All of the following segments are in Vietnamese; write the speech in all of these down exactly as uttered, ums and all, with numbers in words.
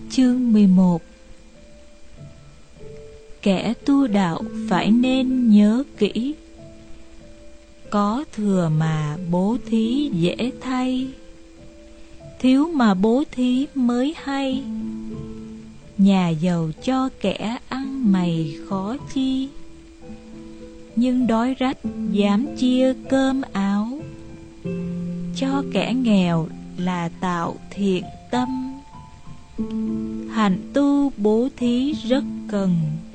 Chương mười một. Kẻ tu đạo phải nên nhớ kỹ, có thừa mà bố thí dễ thay, thiếu mà bố thí mới hay. Nhà giàu cho kẻ ăn mày khó chi, nhưng đói rách dám chia cơm áo. Cho kẻ nghèo là tạo thiện tâm, hạnh tu bố thí rất cần.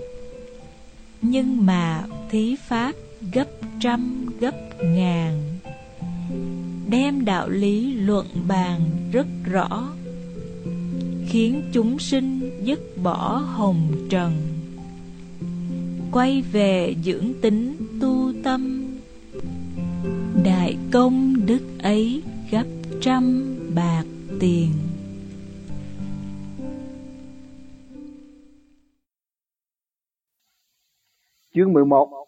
Nhưng mà thí pháp gấp trăm gấp ngàn, đem đạo lý luận bàn rất rõ, khiến chúng sinh dứt bỏ hồng trần, quay về dưỡng tính tu tâm. Đại công đức ấy gấp trăm bạc tiền. Chương mười một.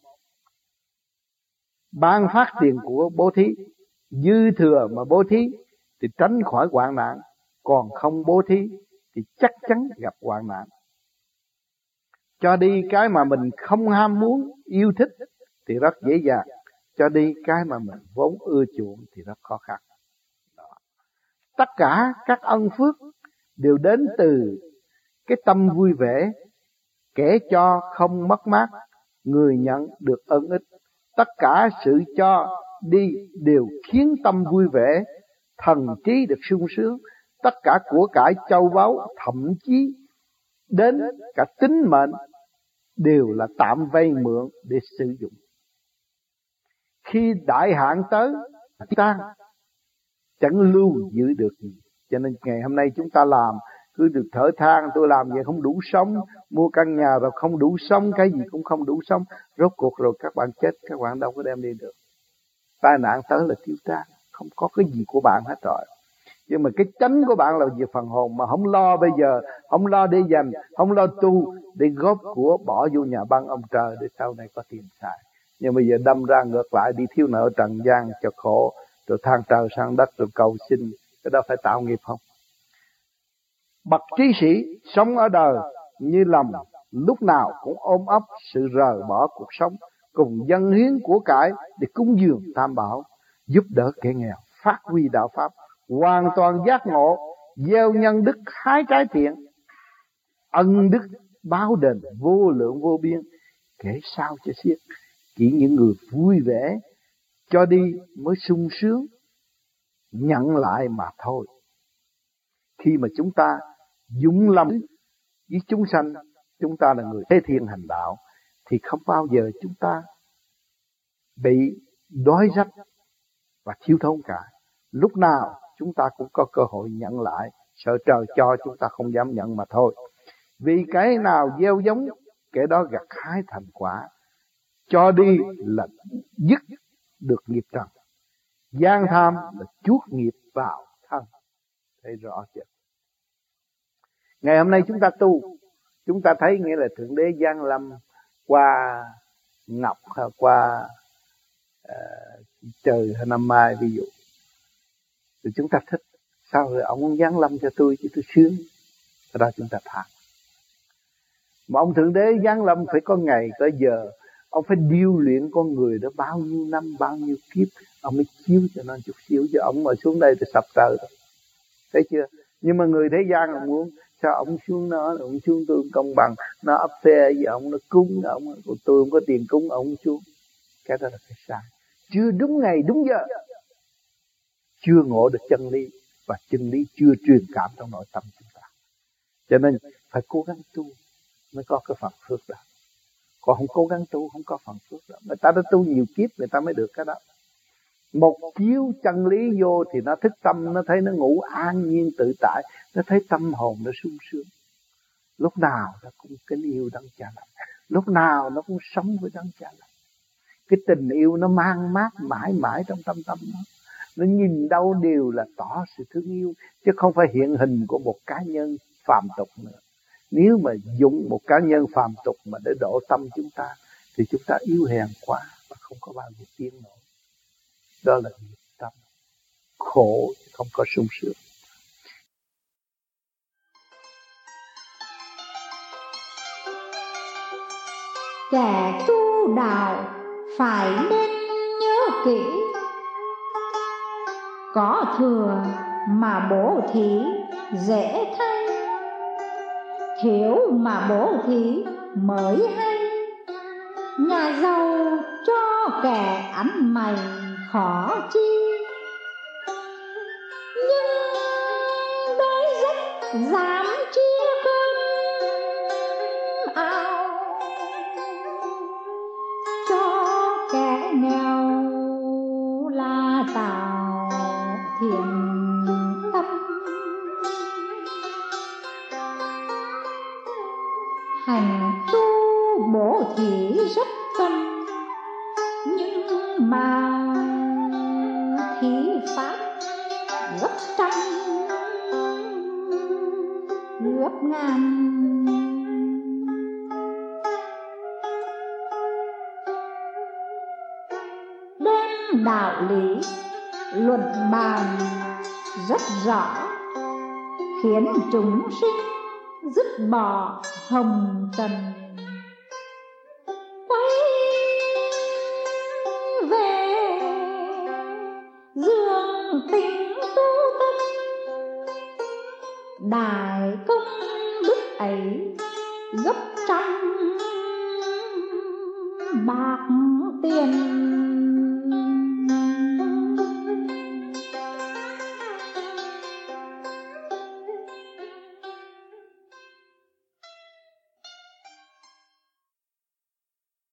Ban phát tiền của bố thí, dư thừa mà bố thí thì tránh khỏi hoạn nạn, còn không bố thí thì chắc chắn gặp hoạn nạn. Cho đi cái mà mình không ham muốn, yêu thích thì rất dễ dàng. Cho đi cái mà mình vốn ưa chuộng thì rất khó khăn. Đó. Tất cả các ân phước đều đến từ cái tâm vui vẻ. Kẻ cho không mất mát, người nhận được ân ích. Tất cả sự cho đi đều khiến tâm vui vẻ, thần trí được sung sướng. Tất cả của cải châu báu, thậm chí đến cả tính mệnh đều là tạm vay mượn để sử dụng. Khi đại hạn tới, ta chẳng lưu giữ được gì. Cho nên ngày hôm nay chúng ta làm cứ được thở than, tôi làm vậy không đủ sống, mua căn nhà rồi không đủ sống, cái gì cũng không đủ sống. Rốt cuộc rồi các bạn chết, các bạn đâu có đem đi được. Tai nạn tới là tiêu tan, không có cái gì của bạn hết rồi. Nhưng mà cái chánh của bạn là về phần hồn, mà không lo bây giờ, không lo để dành, không lo tu để góp của bỏ vô nhà băng ông trời để sau này có tiền xài. Nhưng bây giờ đâm ra ngược lại, đi thiếu nợ trần gian cho khổ, rồi than trời sang đất, rồi cầu xin, cái đó phải tạo nghiệp không? Bậc trí sĩ sống ở đời như lòng, lúc nào cũng ôm ấp sự rời bỏ cuộc sống, cùng dâng hiến của cải để cúng dường tam bảo, giúp đỡ kẻ nghèo, phát huy đạo pháp, hoàn toàn giác ngộ, gieo nhân đức hái trái thiện, ân đức báo đền vô lượng vô biên, kể sao cho xiết. Chỉ những người vui vẻ cho đi mới sung sướng, nhận lại mà thôi. Khi mà chúng ta dũng lòng với chúng sanh, chúng ta là người thế thiên hành đạo, thì không bao giờ chúng ta bị đói rách và thiếu thốn cả. Lúc nào chúng ta cũng có cơ hội nhận lại, sợ trời cho chúng ta không dám nhận mà thôi. Vì cái nào gieo giống, kẻ đó gặt hái thành quả. Cho đi là dứt được nghiệp trần, gian tham là chuốc nghiệp vào thân. Thấy rõ chưa? Ngày hôm nay chúng ta tu, chúng ta thấy nghĩa là Thượng Đế giáng lâm qua ngọc, qua uh, trời hay năm mai ví dụ, thì chúng ta thích. Sao rồi ông giáng lâm cho tôi chứ tôi sướng, cái đó chúng ta than. Mà ông Thượng Đế giáng lâm phải có ngày có giờ, ông phải điêu luyện con người đó bao nhiêu năm, bao nhiêu kiếp, ông mới chiếu cho nó chút xíu, chứ ông mà xuống đây thì sập trời rồi. Thấy chưa? Nhưng mà người thế gian là muốn sao ông xuống nó, ông xuống tôi công bằng, nó ấp phê với ông, nó cúng ông, tôi không có tiền cúng ông xuống. Cái đó là cái sai, chưa đúng ngày đúng giờ, chưa ngộ được chân lý, và chân lý chưa truyền cảm trong nội tâm chúng ta. Cho nên phải cố gắng tu mới có cái phần phước đó. Còn không cố gắng tu không có phần phước đó. Người ta đã tu nhiều kiếp người ta mới được cái đó. Một chiếu chân lý vô thì nó thức tâm, nó thấy nó ngủ an nhiên tự tại, nó thấy tâm hồn nó sung sướng. Lúc nào nó cũng kính yêu Đấng Cha Lành, lúc nào nó cũng sống với Đấng Cha Lành. Cái tình yêu nó mang mát mãi mãi trong tâm tâm nó. Nó nhìn đâu đều là tỏ sự thương yêu, chứ không phải hiện hình của một cá nhân phàm tục nữa. Nếu mà dùng một cá nhân phàm tục mà để độ tâm chúng ta, thì chúng ta yếu hèn quá và không có bao giờ tiến nổi. Đó là nghiệp tâm, khổ không có sung sướng. kẻ tu đạo phải nên nhớ kỹ, có thừa mà bố thí dễ thay, thiếu mà bố thí mới hay. Nhà giàu cho kẻ ăn mày khó chi, nhưng đói rách dám chia cơm áo, cho kẻ nghèo là tạo thiện tâm. Hành tu bố thí rất cần, nhưng mà thí pháp gấp trăm gấp ngàn. Đem đạo lý luận bàn rất rõ, khiến chúng sinh dứt bỏ hồng trần, quay về dương tình tu tâm. Đại công đức ấy gấp trăm bạc tiền.